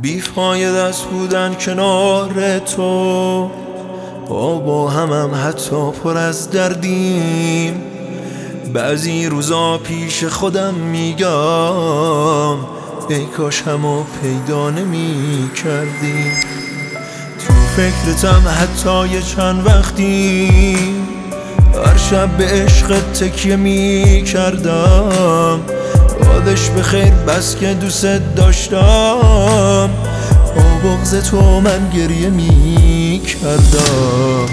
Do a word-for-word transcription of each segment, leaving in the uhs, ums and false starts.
بیفاید از بودن کنار تو، با با همم حتی پر از دردیم. بعضی روزا پیش خودم میگم ای کاش همو پیدا نمی کردیم. تو فکرتم حتی یه چند وقتی، هر شب به عشقت تکیه می کردم. یادش بخیر بس که دوست داشتم، با بغض تو من گریه می کردم.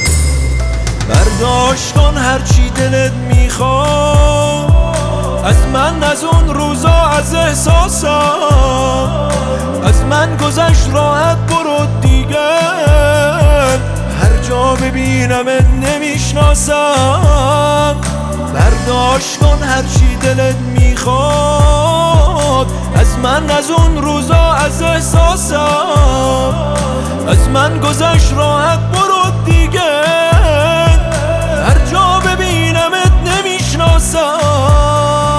برداشت کن هرچی دلت میخواد از من، از اون روزا، از احساسم. از من گذشت راحت برو دیگه، هر جا ببینمت نمیشناسم. برداشت کن هرچی دلت میخواد از من، از اون روزا، از احساسم. از من گذشت راحت برو دیگه، هر جا ببینمت نمیشناسم.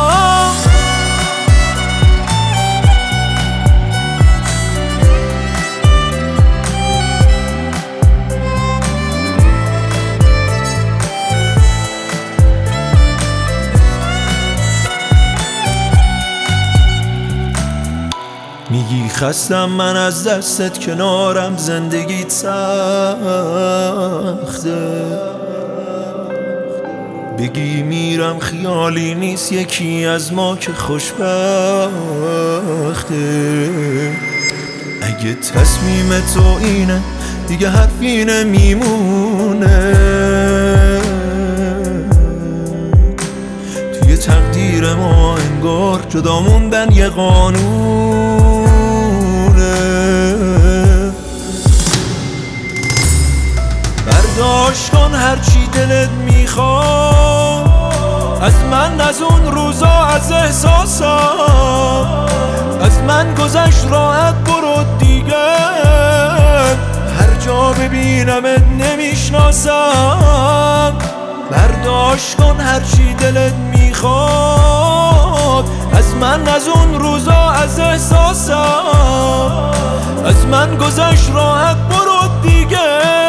میگی خستم من از دستت، کنارم زندگیت سخته. بگی میرم خیالی نیست، یکی از ما که خوشبخته. اگه تصمیم تو اینه دیگه حرفی نمیمونه، توی تقدیر ما انگار جدا موندن یه قانونه. برداشت کن هرچی دلت میخواد از من، از اون روزا، از احساسم. از من گذشت راحت برو دیگه، هر جا ببینمت نمیشناسم. برداشت کن هرچی دلت میخواد از من، از اون روزا، از احساسم. از من گذشت راحت برو دیگه،